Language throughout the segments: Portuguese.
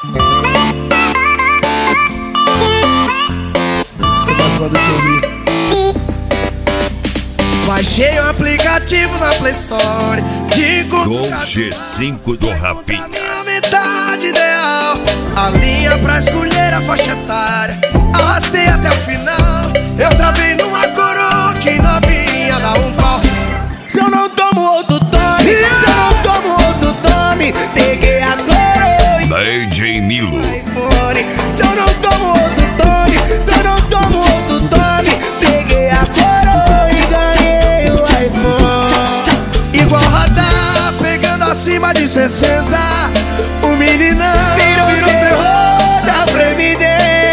Você gosta do te ouvir? Baixei o aplicativo na Play Store de Gol G5 do Rapinha. Minha metade ideal, a linha pra escolher a faixa etária. Arrastei até o final, eu travei numa coroa que novinha dá um pau. Se eu não tomo outro tome, se eu não tomo outro tome, peguei a coroa e DJ Milo. iPhone. Se eu não tomo outro tome, se eu não tomo outro tome, peguei a coroa e ganhei o iPhone. Igual radar, pegando acima de 60. O meninão virou terror da Previdência.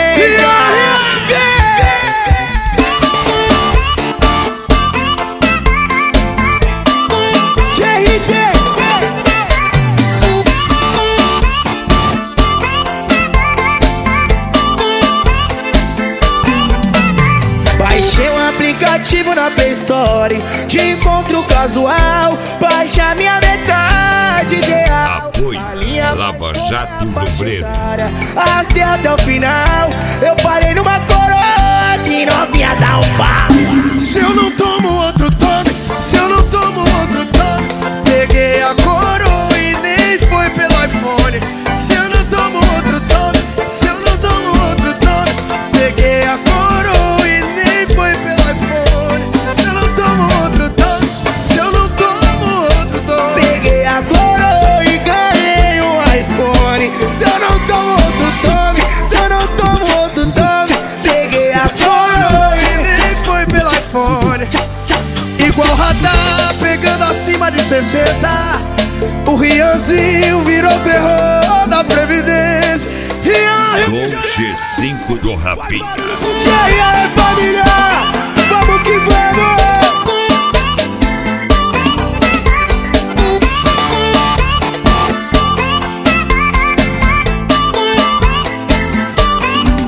Baixei um aplicativo na Play Store de encontro casual. Baixa minha metade ideal. Apoio Lava Jato do Breno. Arrastei até o final, eu parei numa coroa que novinha dá um pau. Se eu não tomo outro tome, se eu não tomo outro tome, peguei a coroa e nem foi pelo iPhone. Se eu não tomo outro tome, se eu não tomo outro tome, peguei a coroa e nem foi pelo iPhone. Se eu não tomo outro tome, se eu não tomo outro tome, Peguei a coroa e ganhei um iPhone. Se eu não tomo outro tome, se eu não tomo outro tome, peguei a coroa coroa e nem foi pelo iPhone. Igual radar, pegando acima de 60. O Rianzinho virou terror da Previdência. Gol G5 do Rapinha. E aí, família, vamos que vamos!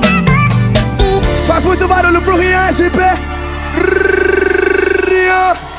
Faz muito barulho pro Rian SP. Rian.